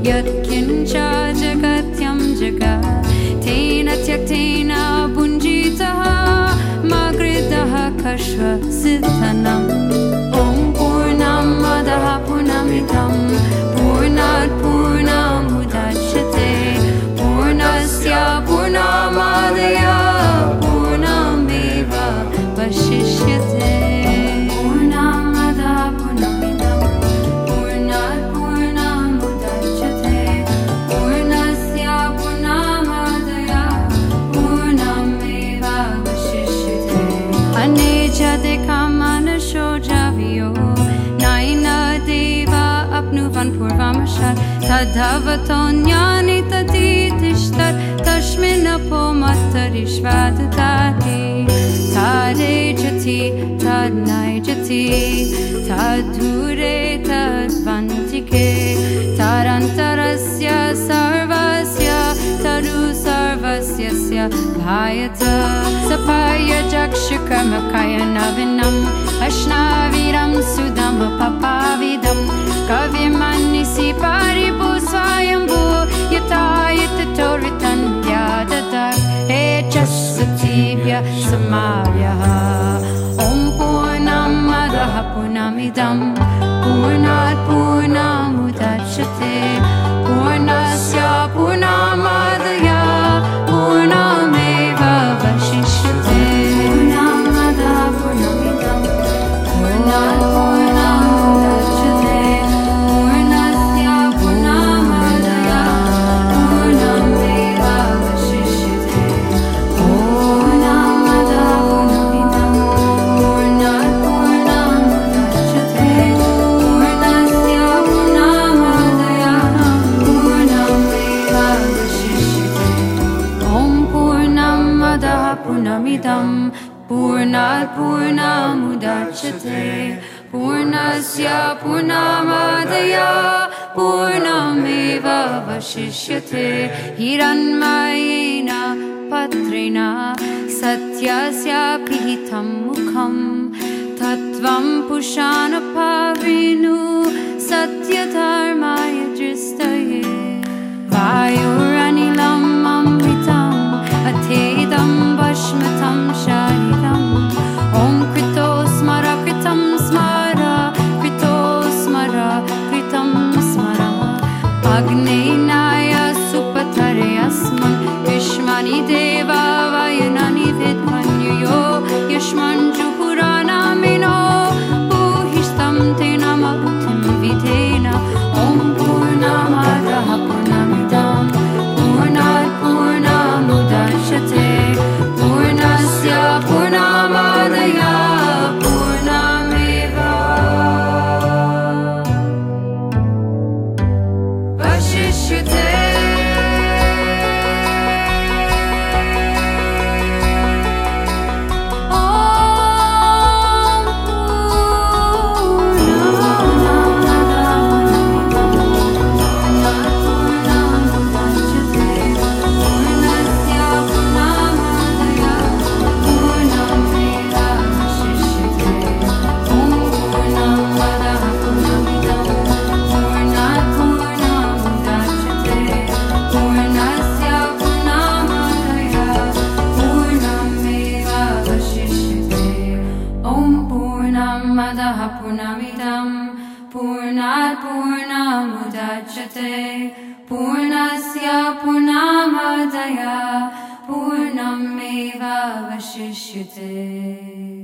यत्किञ्च जगत्यं जगत् तेन त्यक्तेन भुञ्जीतः मकृतः कश्वसिद्धनम् ॐ पूर्णमदः पूर्णमिदं पूर्णात् पूर्णमुदच्यते पूर्णस्य पूर्णमादाय पूर्णमेवावशिष्यते पूर्णमदः पूर्णमिदं पूर्णात् पूर्णमुदच्यते पूर्णस्य पूर्णमादाय पूर्णमेवावशिष्यते अनेजदिकमनशो जावियो नैन देवा अप्नुवन् पूर्वमशत् तद्धवतोऽन्यानि ततीतिष्ठत् तस्मिन्नपो मत्तरिष्वाददाति तदेजति तद्नैजति तद्धूरे तद्वन्तिके तदन्तरस्य सर्वस्य तदु सर्वस्य भायत सपायजक्षकर्मकायनविनम् अश्नावीरं सुदमपपाविदं कविमन्निसि पारिभू स्वयंभू यथा यततोरितन्व्याददत् हेचस्सतीभ्य समाव्यः ॐ पूर्णमदः पूर्णमिदं पूर्णात् पूर्णमुदच्यते पूर्णस्य पूर्णमादाय पूर्णमेवावशिष्यते पूर्णमदः पूर्णमिदं पूर्णात् पूर्णमुदच्यते पूर्णस्य पूर्णमादाय पूर्णमेवावशिष्यते पूर्णमदः पूर्णमिदं पूर्णात् पूर्णमुदच्यते पूर्णस्य पूर्णमादाय पूर्णमेवावशिष्यते ॐ पूर्णमदः पूर्णमिदं पूर्णात् पूर्णमुदच्यते पूर्णस्य पूर्णमादाय पूर्णमेवावशिष्यते हिरण्मयेन पत्रेण सत्यस्य पिहितं मुखं तत्त्वं पुषाणपाविनु सत्यधर्माय दृष्टये वायुरनिलम् अमृतम् अथेदं वश्मतं शरीरम् ॐ कृतो स्मर कृतं स्मर कृतो स्मर कृतं स्मर अग्नेनाय सुपथरे अस्मन् युष्मनि देवा वयनानि विद्मन्युयो युष्मन् जुहुरानामिनो भूहिष्ठं तेन मरुतिं विधेन ॐ पूर्णमदः पूर्णमिदं पूर्णात् पूर्णमुदच्यते पूर्णस्य पूर्णमादाय पूर्णमेवावशिष्यते पूर्णमदः पूर्णमिदं पूर्णात् पूर्णमुदच्यते पूर्णस्य पूर्णमादाय पूर्णमेवावशिष्यते।